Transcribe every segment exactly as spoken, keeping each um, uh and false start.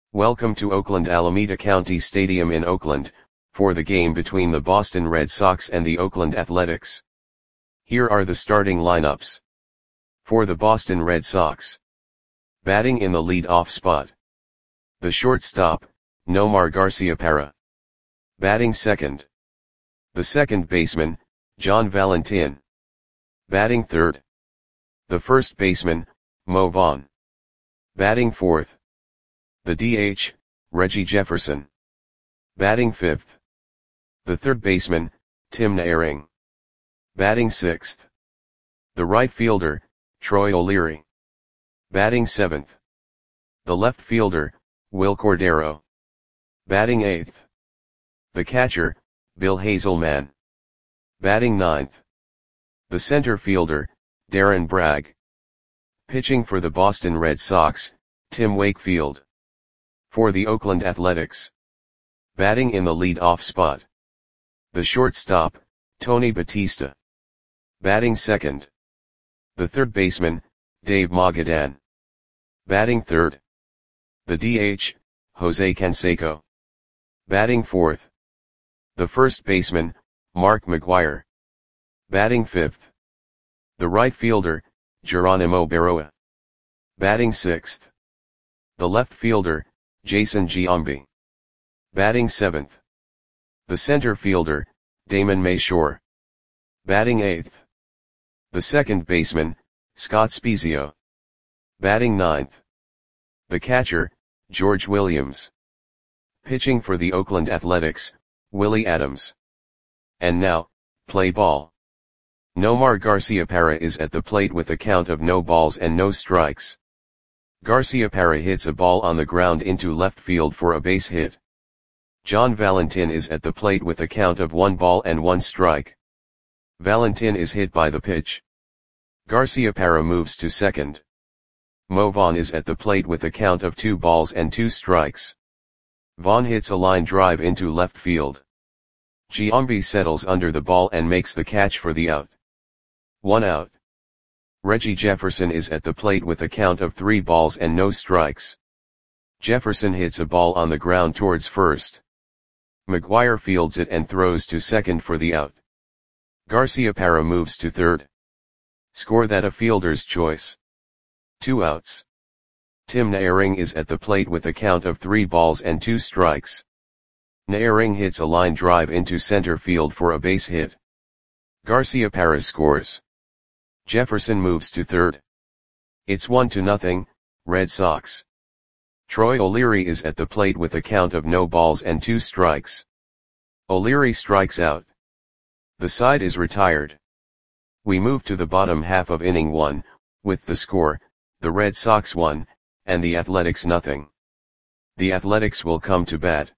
Welcome to Oakland Alameda County Stadium in Oakland, for the game between the Boston Red Sox and the Oakland Athletics. Here are the starting lineups. For the Boston Red Sox. Batting in the lead-off spot. The shortstop, Nomar Garciaparra. Batting second. The second baseman, John Valentin. Batting third. The first baseman, Mo Vaughn. Batting fourth. The D H, Reggie Jefferson. Batting fifth. The third baseman, Tim Naehring. Batting sixth. The right fielder, Troy O'Leary. Batting seventh. The left fielder, Wil Cordero. Batting eighth. The catcher, Bill Hazelman. Batting ninth. The center fielder, Darren Bragg. Pitching for the Boston Red Sox, Tim Wakefield. For the Oakland Athletics. Batting in the lead-off spot. The shortstop, Tony Batista. Batting second. The third baseman, Dave Magadan. Batting third. The D H, Jose Canseco. Batting fourth. The first baseman, Mark McGwire. Batting fifth. The right fielder, Geronimo Berroa. Batting sixth. The left fielder, Jason Giambi. Batting seventh. The center fielder, Damon Mayshore. Batting eighth. The second baseman, Scott Spiezio. Batting ninth. The catcher, George Williams. Pitching for the Oakland Athletics, Willie Adams. And now, play ball. Nomar Garciaparra is at the plate with a count of no balls and no strikes. Garciaparra hits a ball on the ground into left field for a base hit. John Valentin is at the plate with a count of one ball and one strike. Valentin is hit by the pitch. Garciaparra moves to second. Mo Vaughn is at the plate with a count of two balls and two strikes. Vaughn hits a line drive into left field. Giambi settles under the ball and makes the catch for the out. One out. Reggie Jefferson is at the plate with a count of three balls and no strikes. Jefferson hits a ball on the ground towards first. McGwire fields it and throws to second for the out. Garciaparra moves to third. Score that a fielder's choice. Two outs. Tim Naehring is at the plate with a count of three balls and two strikes. Naehring hits a line drive into center field for a base hit. Garciaparra scores. Jefferson moves to third. It's one to nothing, Red Sox. Troy O'Leary is at the plate with a count of no balls and two strikes. O'Leary strikes out. The side is retired. We move to the bottom half of inning one, with the score, the Red Sox one, and the Athletics nothing. The Athletics will come to bat.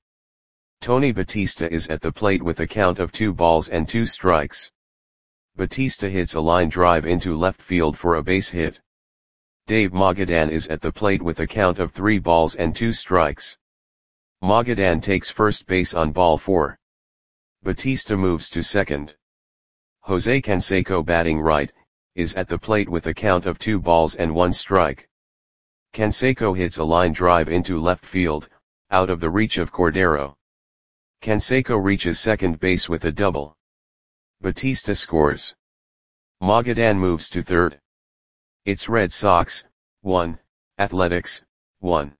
Tony Batista is at the plate with a count of two balls and two strikes. Batista hits a line drive into left field for a base hit. Dave Magadan is at the plate with a count of three balls and two strikes. Magadan takes first base on ball four. Batista moves to second. Jose Canseco, batting right, is at the plate with a count of two balls and one strike. Canseco hits a line drive into left field, out of the reach of Cordero. Canseco reaches second base with a double. Batista scores. Magadan moves to third. It's Red Sox, one, Athletics, one.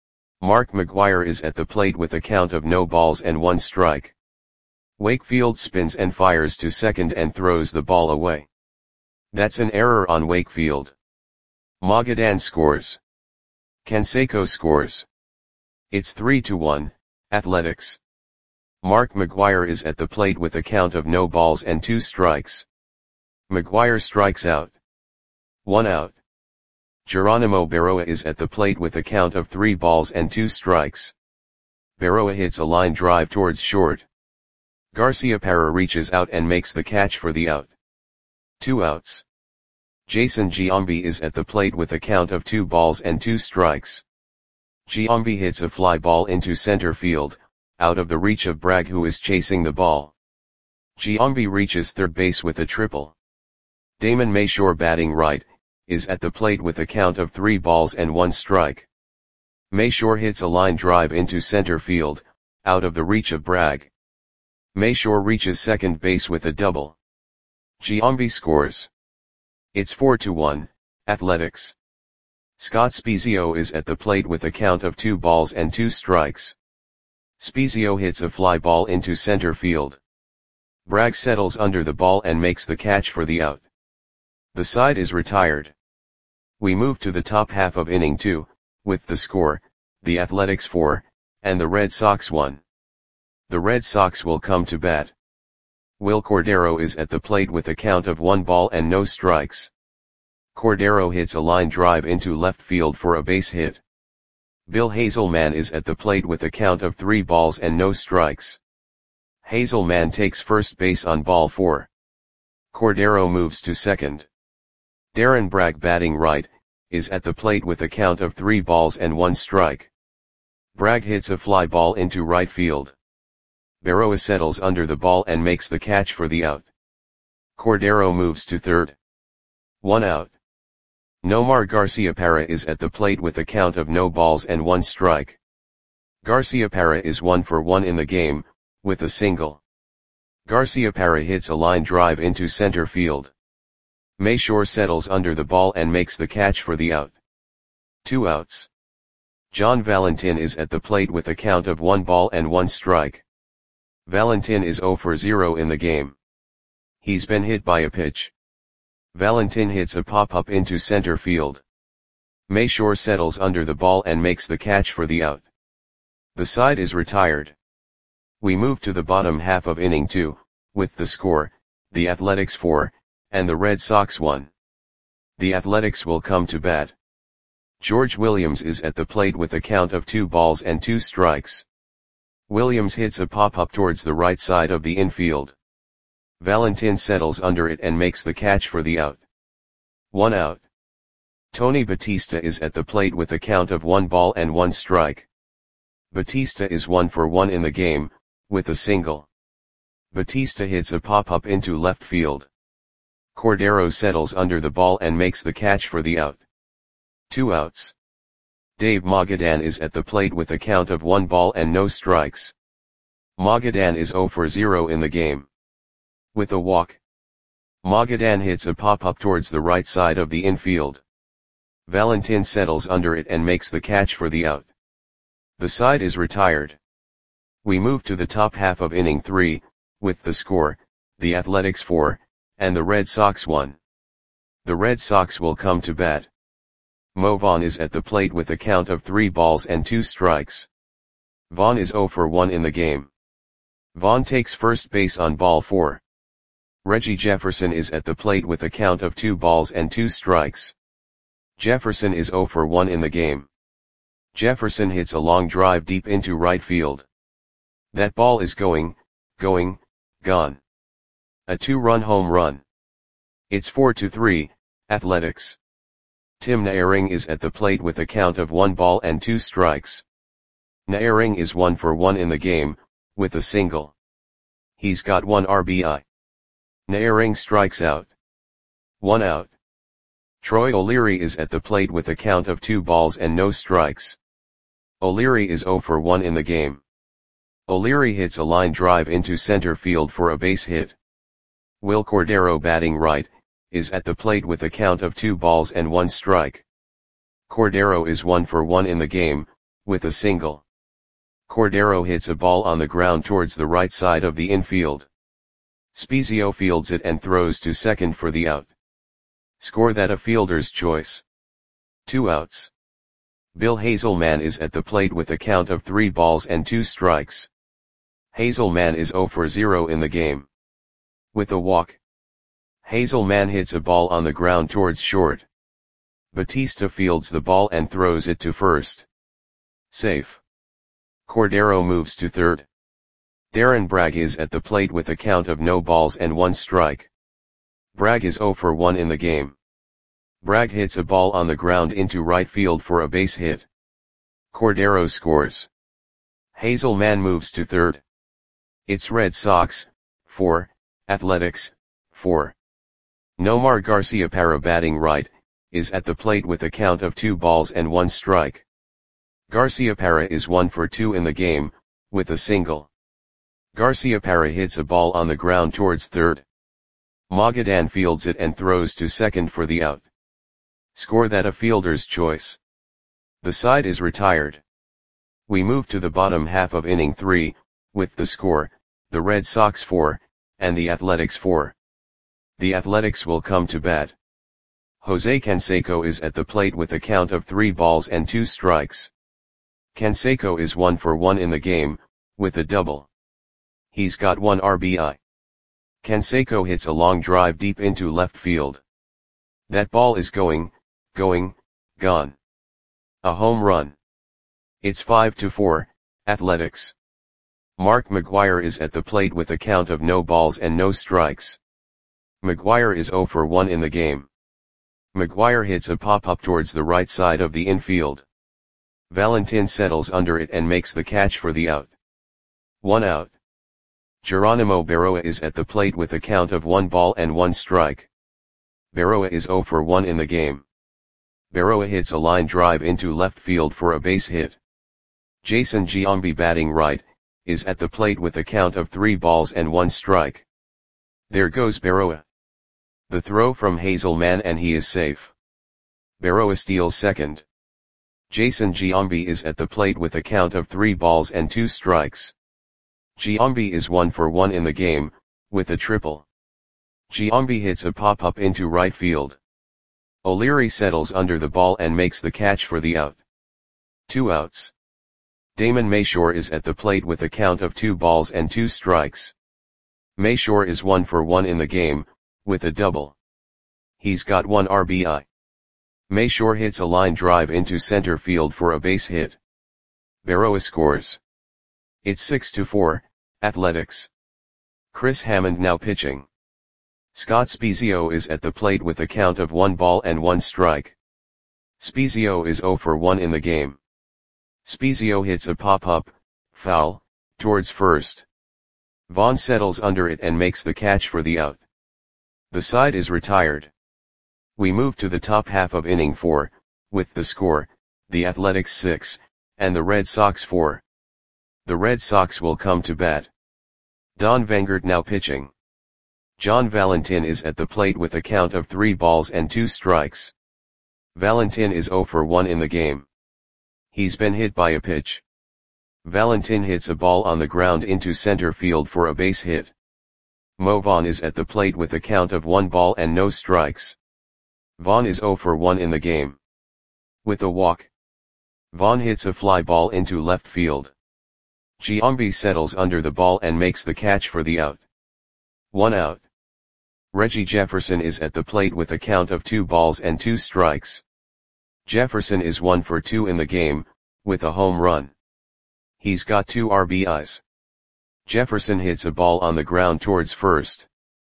Mark McGwire is at the plate with a count of no balls and one strike. Wakefield spins and fires to second and throws the ball away. That's an error on Wakefield. Magadan scores. Canseco scores. It's three to one, Athletics. Mark McGwire is at the plate with a count of no balls and two strikes. McGwire strikes out. One out. Geronimo Berroa is at the plate with a count of three balls and two strikes. Berroa hits a line drive towards short. Garciaparra reaches out and makes the catch for the out. Two outs. Jason Giambi is at the plate with a count of two balls and two strikes. Giambi hits a fly ball into center field, out of the reach of Bragg, who is chasing the ball. Giambi reaches third base with a triple. Damon Mayshore, batting right, is at the plate with a count of three balls and one strike. Mayshore hits a line drive into center field, out of the reach of Bragg. Mayshore reaches second base with a double. Giambi scores. It's four to one, Athletics. Scott Spiezio is at the plate with a count of two balls and two strikes. Spiezio hits a fly ball into center field. Bragg settles under the ball and makes the catch for the out. The side is retired. We move to the top half of inning two, with the score, the Athletics four, and the Red Sox one. The Red Sox will come to bat. Will Cordero is at the plate with a count of one ball and no strikes. Cordero hits a line drive into left field for a base hit. Bill Hazelman is at the plate with a count of three balls and no strikes. Hazelman takes first base on ball four. Cordero moves to second. Darren Bragg, batting right, is at the plate with a count of three balls and one strike. Bragg hits a fly ball into right field. Berroa settles under the ball and makes the catch for the out. Cordero moves to third. One out. Nomar Garciaparra is at the plate with a count of no balls and one strike. Garciaparra is one for one in the game, with a single. Garciaparra hits a line drive into center field. Mayshore settles under the ball and makes the catch for the out. Two outs. John Valentin is at the plate with a count of one ball and one strike. Valentin is zero for zero in the game. He's been hit by a pitch. Valentin hits a pop-up into center field. Mayshore settles under the ball and makes the catch for the out. The side is retired. We move to the bottom half of inning two, with the score, the Athletics four, and the Red Sox one. The Athletics will come to bat. George Williams is at the plate with a count of two balls and two strikes. Williams hits a pop-up towards the right side of the infield. Valentin settles under it and makes the catch for the out. One out. Tony Batista is at the plate with a count of one ball and one strike. Batista is one for one in the game, with a single. Batista hits a pop-up into left field. Cordero settles under the ball and makes the catch for the out. Two outs. Dave Magadan is at the plate with a count of one ball and no strikes. Magadan is zero for zero in the game. With a walk. Magadan hits a pop-up towards the right side of the infield. Valentin settles under it and makes the catch for the out. The side is retired. We move to the top half of inning three, with the score, the Athletics four, and the Red Sox one. The Red Sox will come to bat. Mo Vaughn is at the plate with a count of three balls and two strikes. Vaughn is zero for one in the game. Vaughn takes first base on ball four. Reggie Jefferson is at the plate with a count of two balls and two strikes. Jefferson is zero for one in the game. Jefferson hits a long drive deep into right field. That ball is going, going, gone. A two-run home run. It's four to three, Athletics. Tim Naehring is at the plate with a count of one ball and two strikes. Naehring is one for one in the game, with a single. He's got one R B I. Naehring strikes out. One out. Troy O'Leary is at the plate with a count of two balls and no strikes. O'Leary is zero for one in the game. O'Leary hits a line drive into center field for a base hit. Will Cordero, batting right, is at the plate with a count of two balls and one strike. Cordero is one for one in the game, with a single. Cordero hits a ball on the ground towards the right side of the infield. Spiezio fields it and throws to second for the out. Score that a fielder's choice. Two outs. Bill Hazelman is at the plate with a count of three balls and two strikes. Hazelman is zero for zero in the game. With a walk. Hazelman hits a ball on the ground towards short. Batista fields the ball and throws it to first. Safe. Cordero moves to third. Darren Bragg is at the plate with a count of no balls and one strike. Bragg is zero for one in the game. Bragg hits a ball on the ground into right field for a base hit. Cordero scores. Hazelman moves to third. It's Red Sox, four, Athletics, four. Nomar Garciaparra, batting right, is at the plate with a count of two balls and one strike. Garciaparra is one for two in the game, with a single. Garciaparra hits a ball on the ground towards third. Magadan fields it and throws to second for the out. Score that a fielder's choice. The side is retired. We move to the bottom half of inning three, with the score, the Red Sox four, and the Athletics four. The Athletics will come to bat. Jose Canseco is at the plate with a count of three balls and two strikes. Canseco is one for one in the game, with a double. He's got one R B I. Canseco hits a long drive deep into left field. That ball is going, going, gone. A home run. It's five to four, Athletics. Mark McGwire is at the plate with a count of no balls and no strikes. McGwire is zero for one in the game. McGwire hits a pop-up towards the right side of the infield. Valentin settles under it and makes the catch for the out. One out. Geronimo Berroa is at the plate with a count of one ball and one strike. Berroa is zero for one in the game. Berroa hits a line drive into left field for a base hit. Jason Giambi, batting right, is at the plate with a count of three balls and one strike. There goes Berroa. The throw from Hazelman and he is safe. Berroa steals second. Jason Giambi is at the plate with a count of three balls and two strikes. Giambi is one for one in the game, with a triple. Giambi hits a pop-up into right field. O'Leary settles under the ball and makes the catch for the out. Two outs. Damon Mayshore is at the plate with a count of two balls and two strikes. Mayshore is one for one in the game, with a double. He's got one R B I. Mayshore hits a line drive into center field for a base hit. Berroa scores. It's six to four, Athletics. Chris Hammond now pitching. Scott Spiezio is at the plate with a count of one ball and one strike. Spiezio is zero for one in the game. Spiezio hits a pop-up, foul, towards first. Vaughn settles under it and makes the catch for the out. The side is retired. We move to the top half of inning four, with the score, the Athletics six, and the Red Sox four. The Red Sox will come to bat. Don Vangert now pitching. John Valentin is at the plate with a count of three balls and two strikes. Valentin is zero for one in the game. He's been hit by a pitch. Valentin hits a ball on the ground into center field for a base hit. Mo Vaughn is at the plate with a count of one ball and no strikes. Vaughn is zero for one in the game. With a walk. Vaughn hits a fly ball into left field. Giambi settles under the ball and makes the catch for the out. One out. Reggie Jefferson is at the plate with a count of two balls and two strikes. Jefferson is one for two in the game, with a home run. He's got two R B Is. Jefferson hits a ball on the ground towards first.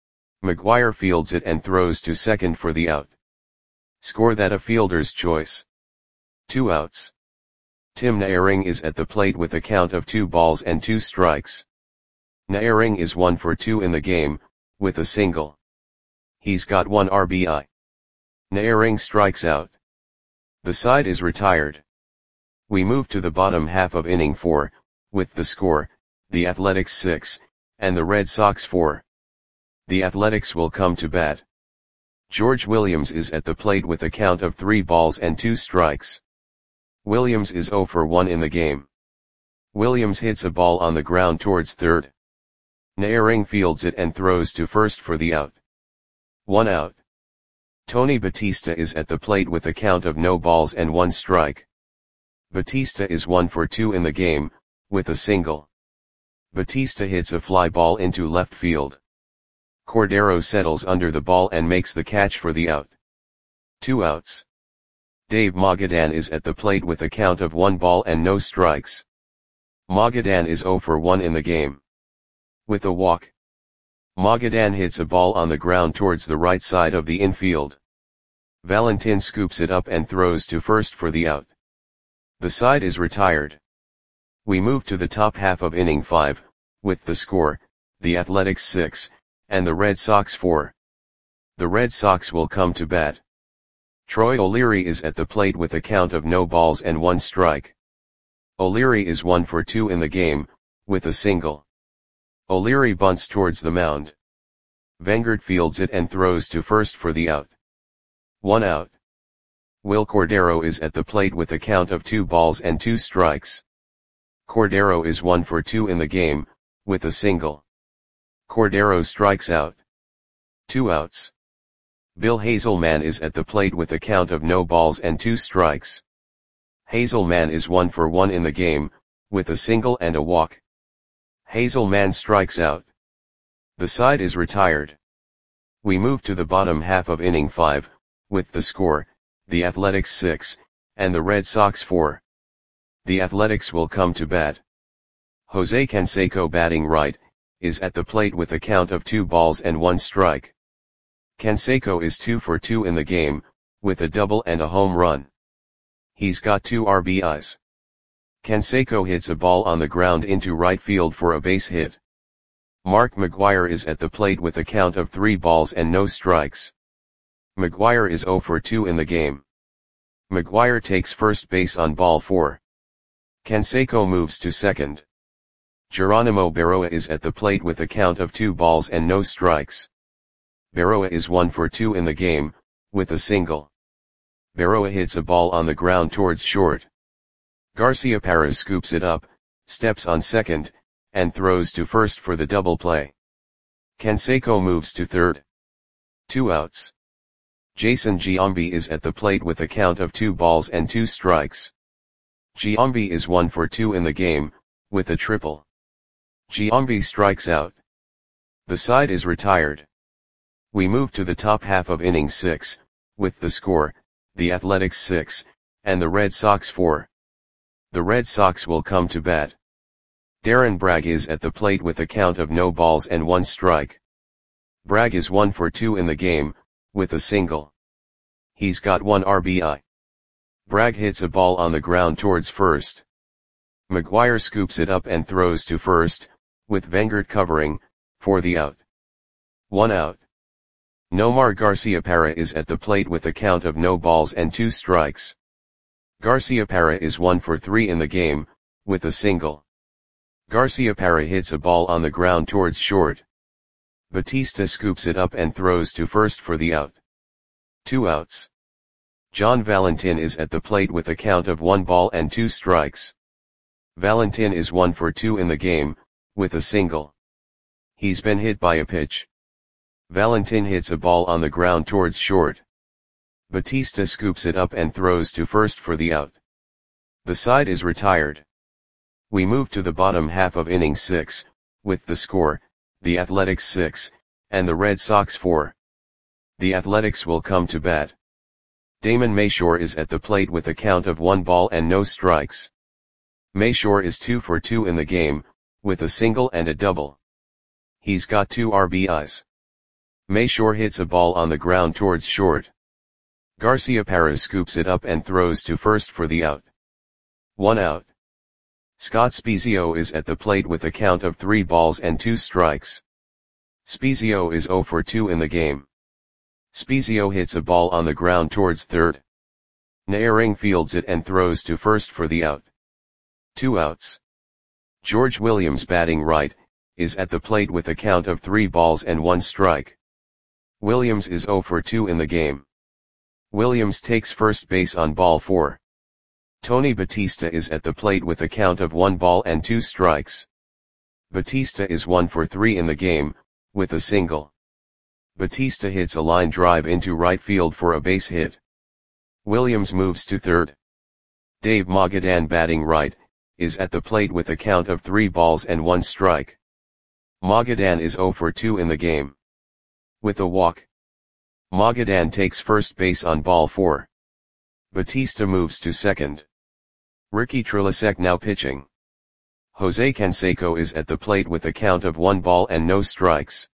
McGwire fields it and throws to second for the out. Score that a fielder's choice. Two outs. Tim Naehring is at the plate with a count of two balls and two strikes. Naehring is one for two in the game, with a single. He's got one R B I. Naehring strikes out. The side is retired. We move to the bottom half of inning four, with the score, the Athletics six, and the Red Sox four. The Athletics will come to bat. George Williams is at the plate with a count of three balls and two strikes. Williams is zero for one in the game. Williams hits a ball on the ground towards third. Naehring fields it and throws to first for the out. One out. Tony Batista is at the plate with a count of no balls and one strike. Batista is one for two in the game, with a single. Batista hits a fly ball into left field. Cordero settles under the ball and makes the catch for the out. Two outs. Dave Magadan is at the plate with a count of one ball and no strikes. Magadan is zero for one in the game. With a walk. Magadan hits a ball on the ground towards the right side of the infield. Valentin scoops it up and throws to first for the out. The side is retired. We move to the top half of inning five, with the score, the Athletics six, and the Red Sox four. The Red Sox will come to bat. Troy O'Leary is at the plate with a count of no balls and one strike. O'Leary is one for two in the game, with a single. O'Leary bunts towards the mound. Vanguard fields it and throws to first for the out. One out. Will Cordero is at the plate with a count of two balls and two strikes. Cordero is one for two in the game, with a single. Cordero strikes out. Two outs. Bill Hazelman is at the plate with a count of no balls and two strikes. Hazelman is one for one in the game, with a single and a walk. Hazelman strikes out. The side is retired. We move to the bottom half of inning five, with the score, the Athletics six, and the Red Sox four. The Athletics will come to bat. Jose Canseco, batting right, is at the plate with a count of two balls and one strike. Canseco is two for two in the game, with a double and a home run. He's got two R B Is. Canseco hits a ball on the ground into right field for a base hit. Mark McGwire is at the plate with a count of three balls and no strikes. McGwire is zero for two in the game. McGwire takes first base on ball four. Canseco moves to second. Geronimo Berroa is at the plate with a count of two balls and no strikes. Berroa is one for two in the game, with a single. Berroa hits a ball on the ground towards short. Garciaparra scoops it up, steps on second, and throws to first for the double play. Canseco moves to third. Two outs. Jason Giambi is at the plate with a count of two balls and two strikes. Giambi is one for two in the game, with a triple. Giambi strikes out. The side is retired. We move to the top half of inning six, with the score, the Athletics six, and the Red Sox four. The Red Sox will come to bat. Darren Bragg is at the plate with a count of no balls and one strike. Bragg is one for two in the game, with a single. He's got one R B I. Bragg hits a ball on the ground towards first. McGwire scoops it up and throws to first, with Vanguard covering, for the out. One out. Nomar Garciaparra is at the plate with a count of no balls and two strikes. Garciaparra is one for three in the game, with a single. Garciaparra hits a ball on the ground towards short. Batista scoops it up and throws to first for the out. Two outs. John Valentin is at the plate with a count of one ball and two strikes. Valentin is one for two in the game, with a single. He's been hit by a pitch. Valentin hits a ball on the ground towards short. Batista scoops it up and throws to first for the out. The side is retired. We move to the bottom half of inning six, with the score, the Athletics six, and the Red Sox four. The Athletics will come to bat. Damon Mayshore is at the plate with a count of one ball and no strikes. Mayshore is two for two in the game, with a single and a double. He's got two R B Is. Mayshore hits a ball on the ground towards short. Garciaparra scoops it up and throws to first for the out. One out. Scott Spiezio is at the plate with a count of three balls and two strikes. Spiezio is zero for two in the game. Spiezio hits a ball on the ground towards third. Naehring fields it and throws to first for the out. Two outs. George Williams, batting right, is at the plate with a count of three balls and one strike. Williams is zero for two in the game. Williams takes first base on ball four. Tony Batista is at the plate with a count of one ball and two strikes. Batista is one for three in the game, with a single. Batista hits a line drive into right field for a base hit. Williams moves to third. Dave Magadan, batting right, is at the plate with a count of three balls and one strike. Magadan is zero for two in the game. With a walk. Magadan takes first base on ball four. Batista moves to second. Ricky Trilasek now pitching. Jose Canseco is at the plate with a count of one ball and no strikes.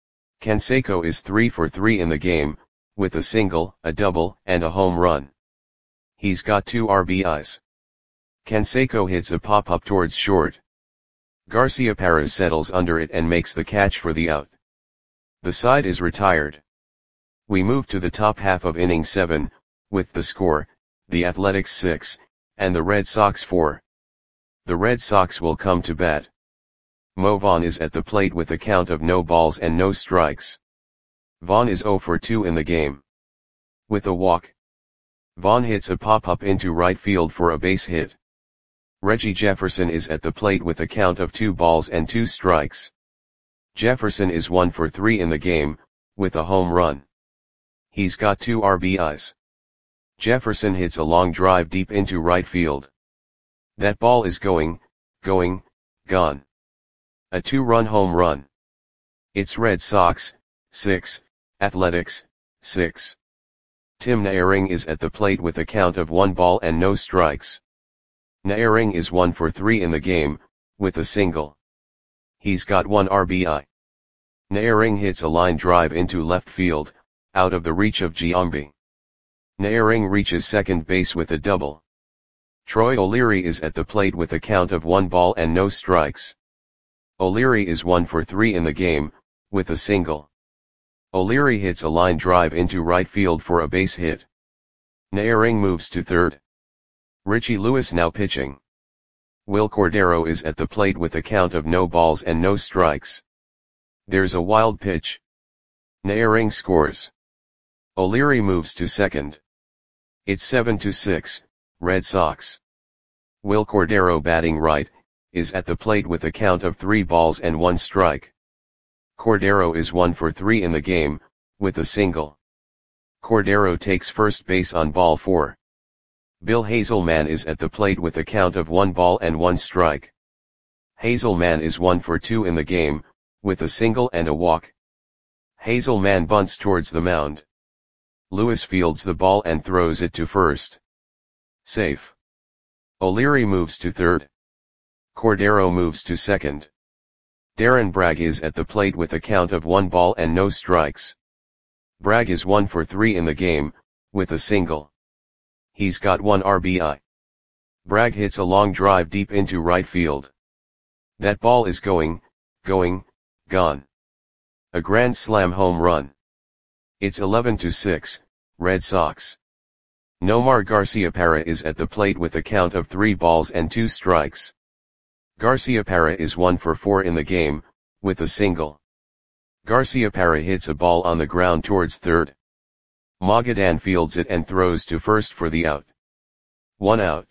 Canseco is three for three in the game, with a single, a double, and a home run. He's got two R B Is. Canseco hits a pop-up towards short. Garciaparra settles under it and makes the catch for the out. The side is retired. We move to the top half of inning seven, with the score, the Athletics six, and the Red Sox four. The Red Sox will come to bat. Mo Vaughn is at the plate with a count of no balls and no strikes. Vaughn is oh for two in the game. With a walk. Vaughn hits a pop-up into right field for a base hit. Reggie Jefferson is at the plate with a count of two balls and two strikes. Jefferson is one for three in the game, with a home run. He's got two R B Is. Jefferson hits a long drive deep into right field. That ball is going, going, gone. A two-run home run. It's Red Sox, six, Athletics, six. Tim Naehring is at the plate with a count of one ball and no strikes. Naehring is one for three in the game, with a single. He's got one R B I. Naehring hits a line drive into left field, out of the reach of Giambi. Naehring reaches second base with a double. Troy O'Leary is at the plate with a count of one ball and no strikes. O'Leary is one for three in the game, with a single. O'Leary hits a line drive into right field for a base hit. Naehring moves to third. Richie Lewis now pitching. Will Cordero is at the plate with a count of no balls and no strikes. There's a wild pitch. Naehring scores. O'Leary moves to second. It's seven to six, Red Sox. Will Cordero batting right, is at the plate with a count of three balls and one strike. Cordero is one for three in the game, with a single. Cordero takes first base on ball four. Bill Hazelman is at the plate with a count of one ball and one strike. Hazelman is one for two in the game, with a single and a walk. Hazelman bunts towards the mound. Lewis fields the ball and throws it to first. Safe. O'Leary moves to third. Cordero moves to second. Darren Bragg is at the plate with a count of one ball and no strikes. Bragg is one for three in the game, with a single. He's got one R B I. Bragg hits a long drive deep into right field. That ball is going, going, gone. A grand slam home run. It's eleven to six, Red Sox. Nomar Garciaparra is at the plate with a count of three balls and two strikes. Garciaparra is one for four in the game, with a single. Garciaparra hits a ball on the ground towards third. Magadan fields it and throws to first for the out. One out.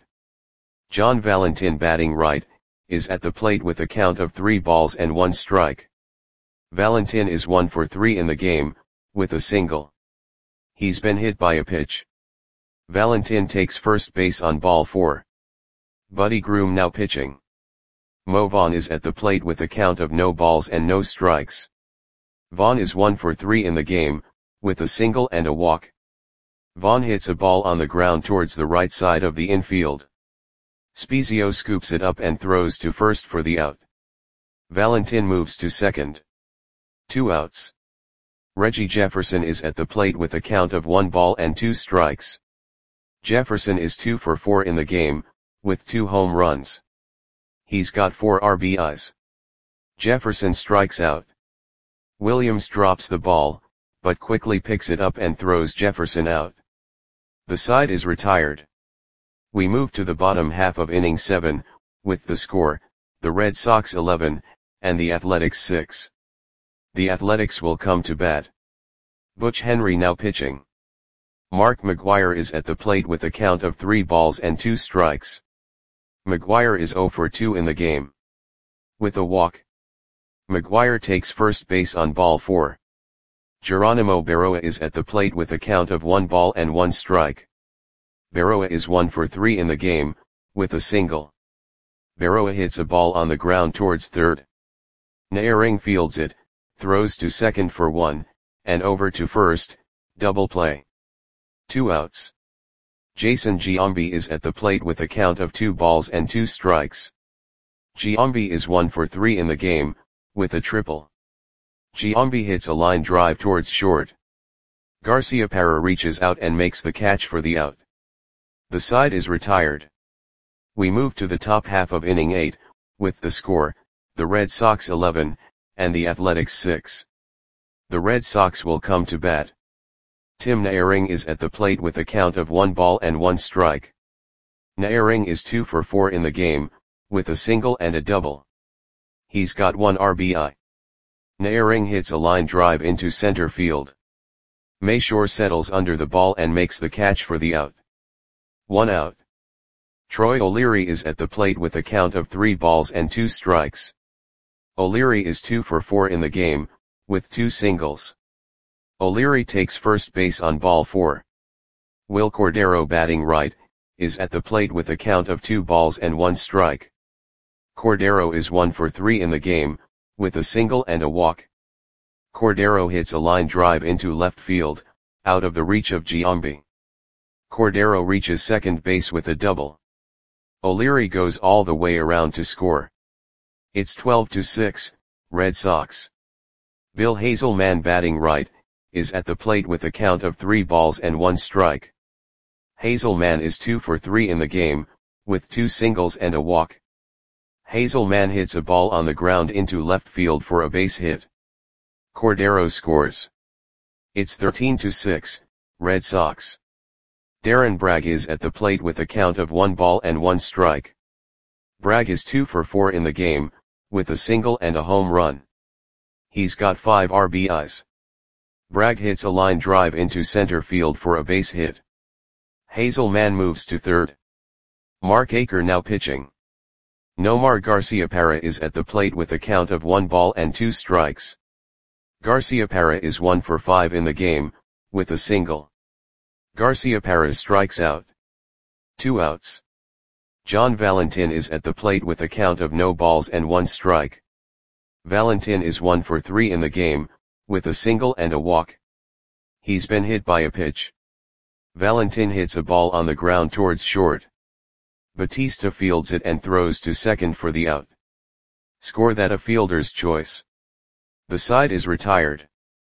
John Valentin batting right, is at the plate with a count of three balls and one strike. Valentin is one for three in the game, with a single. He's been hit by a pitch. Valentin takes first base on ball four. Buddy Groom now pitching. Mo Vaughn is at the plate with a count of no balls and no strikes. Vaughn is one for three in the game, with a single and a walk. Vaughn hits a ball on the ground towards the right side of the infield. Spezio scoops it up and throws to first for the out. Valentin moves to second. Two outs. Reggie Jefferson is at the plate with a count of one ball and two strikes. Jefferson is two for four in the game, with two home runs. He's got four R B Is. Jefferson strikes out. Williams drops the ball, but quickly picks it up and throws Jefferson out. The side is retired. We move to the bottom half of inning seven, with the score, the Red Sox eleven, and the Athletics six. The Athletics will come to bat. Butch Henry now pitching. Mark McGwire is at the plate with a count of three balls and two strikes. McGwire is oh for two in the game. With a walk. McGwire takes first base on ball four. Geronimo Berroa is at the plate with a count of one ball and one strike. Berroa is one for three in the game, with a single. Berroa hits a ball on the ground towards third. Naehring fields it, throws to second for one, and over to first, double play. Two outs. Jason Giambi is at the plate with a count of two balls and two strikes. Giambi is one for three in the game, with a triple. Giambi hits a line drive towards short. Garciaparra reaches out and makes the catch for the out. The side is retired. We move to the top half of inning eight, with the score, the Red Sox eleven, and the Athletics six. The Red Sox will come to bat. Tim Naehring is at the plate with a count of one ball and one strike. Naehring is two for four in the game, with a single and a double. He's got one R B I. Naehring hits a line drive into center field. Mayshore settles under the ball and makes the catch for the out. One out. Troy O'Leary is at the plate with a count of three balls and two strikes. O'Leary is two for four in the game, with two singles. O'Leary takes first base on ball four. Will Cordero, batting right, is at the plate with a count of two balls and one strike. Cordero is one for three in the game, with a single and a walk. Cordero hits a line drive into left field, out of the reach of Giambi. Cordero reaches second base with a double. O'Leary goes all the way around to score. It's twelve to six, Red Sox. Bill Hazelman, batting right, is at the plate with a count of three balls and one strike. Hazelman is two for three in the game, with two singles and a walk. Hazelman hits a ball on the ground into left field for a base hit. Cordero scores. It's thirteen to six, Red Sox. Darren Bragg is at the plate with a count of one ball and one strike. Bragg is two for four in the game, with a single and a home run. He's got five R B Is. Bragg hits a line drive into center field for a base hit. Hazelman moves to third. Mark Aker now pitching. Nomar Garciaparra is at the plate with a count of one ball and two strikes. Garciaparra is one for five in the game, with a single. Garciaparra strikes out. Two outs. John Valentin is at the plate with a count of no balls and one strike. Valentin is one for three in the game, with a single and a walk. He's been hit by a pitch. Valentin hits a ball on the ground towards short. Batista fields it and throws to second for the out. Score that a fielder's choice. The side is retired.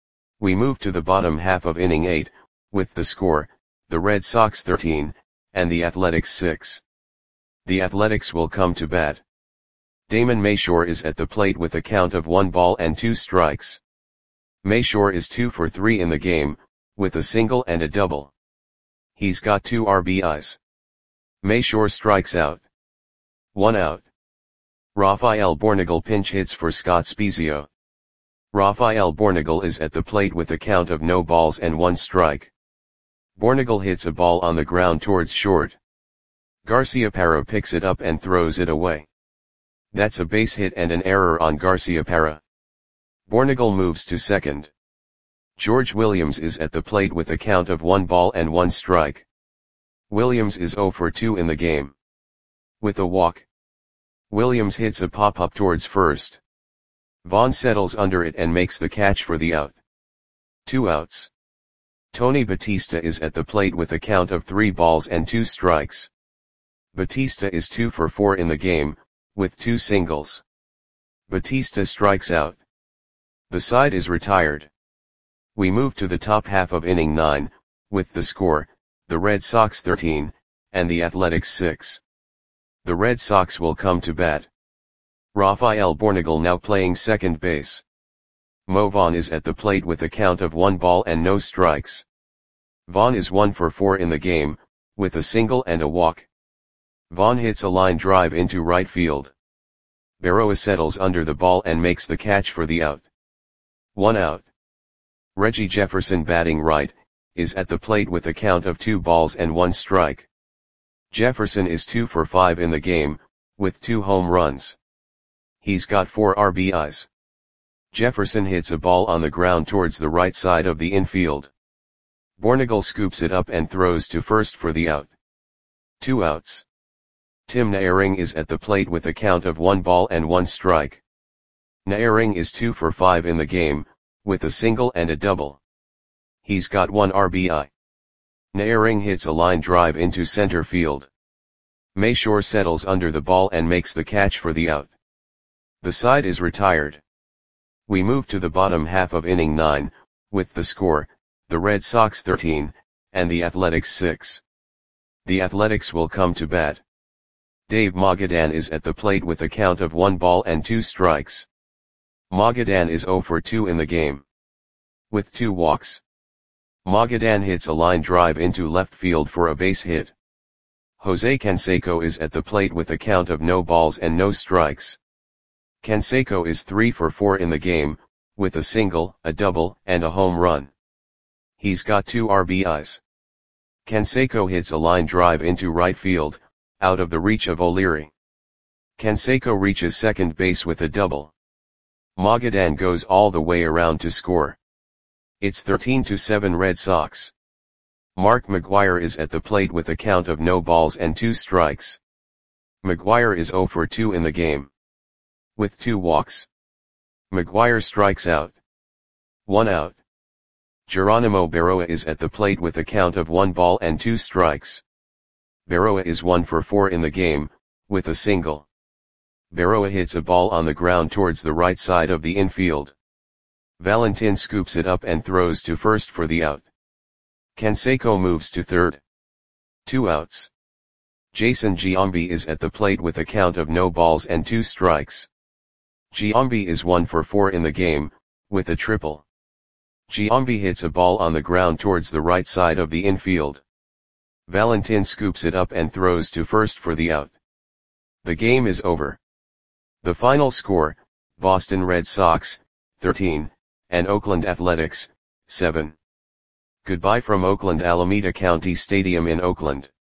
We move to the bottom half of inning eight, with the score, the Red Sox thirteen, and the Athletics six. The Athletics will come to bat. Damon Mayshore is at the plate with a count of one ball and two strikes. Mayshore is two for three in the game, with a single and a double. He's got two R B Is. Mayshore strikes out. One out. Rafael Bornegal pinch hits for Scott Spiezio. Rafael Bornegal is at the plate with a count of no balls and one strike. Bornegal hits a ball on the ground towards short. Garciaparra picks it up and throws it away. That's a base hit and an error on Garciaparra. Bornegal moves to second. George Williams is at the plate with a count of one ball and one strike. Williams is zero for two in the game. With a walk. Williams hits a pop-up towards first. Vaughn settles under it and makes the catch for the out. Two outs. Tony Batista is at the plate with a count of three balls and two strikes. Batista is two for four in the game, with two singles. Batista strikes out. The side is retired. We move to the top half of inning nine, with the score, the Red Sox thirteen, and the Athletics six. The Red Sox will come to bat. Rafael Bornegal now playing second base. Mo Vaughn is at the plate with a count of one ball and no strikes. Vaughn is one for four in the game, with a single and a walk. Vaughn hits a line drive into right field. Berroa settles under the ball and makes the catch for the out. One out. Reggie Jefferson, batting right, is at the plate with a count of two balls and one strike. Jefferson is two for five in the game, with two home runs. He's got four R B Is. Jefferson hits a ball on the ground towards the right side of the infield. Bornegal scoops it up and throws to first for the out. Two outs. Tim Naehring is at the plate with a count of one ball and one strike. Naehring is two for five in the game, with a single and a double. He's got one R B I. Naehring hits a line drive into center field. Mayshore settles under the ball and makes the catch for the out. The side is retired. We move to the bottom half of inning nine, with the score, the Red Sox thirteen, and the Athletics six. The Athletics will come to bat. Dave Magadan is at the plate with a count of one ball and two strikes. Magadan is zero for two in the game. With two walks. Magadan hits a line drive into left field for a base hit. Jose Canseco is at the plate with a count of no balls and no strikes. Canseco is three for four in the game, with a single, a double, and a home run. He's got two R B Is. Canseco hits a line drive into right field, out of the reach of O'Leary. Canseco reaches second base with a double. Magadan goes all the way around to score. It's thirteen to seven Red Sox. Mark McGwire is at the plate with a count of no balls and two strikes. McGwire is zero for two in the game, with two walks. McGwire strikes out. One out. Geronimo Berroa is at the plate with a count of one ball and two strikes. Berroa is one for four in the game, with a single. Berroa hits a ball on the ground towards the right side of the infield. Valentin scoops it up and throws to first for the out. Canseco moves to third. Two outs. Jason Giambi is at the plate with a count of no balls and two strikes. Giambi is one for four in the game, with a triple. Giambi hits a ball on the ground towards the right side of the infield. Valentin scoops it up and throws to first for the out. The game is over. The final score, Boston Red Sox, thirteen, and Oakland Athletics, seven. Goodbye from Oakland Alameda County Stadium in Oakland.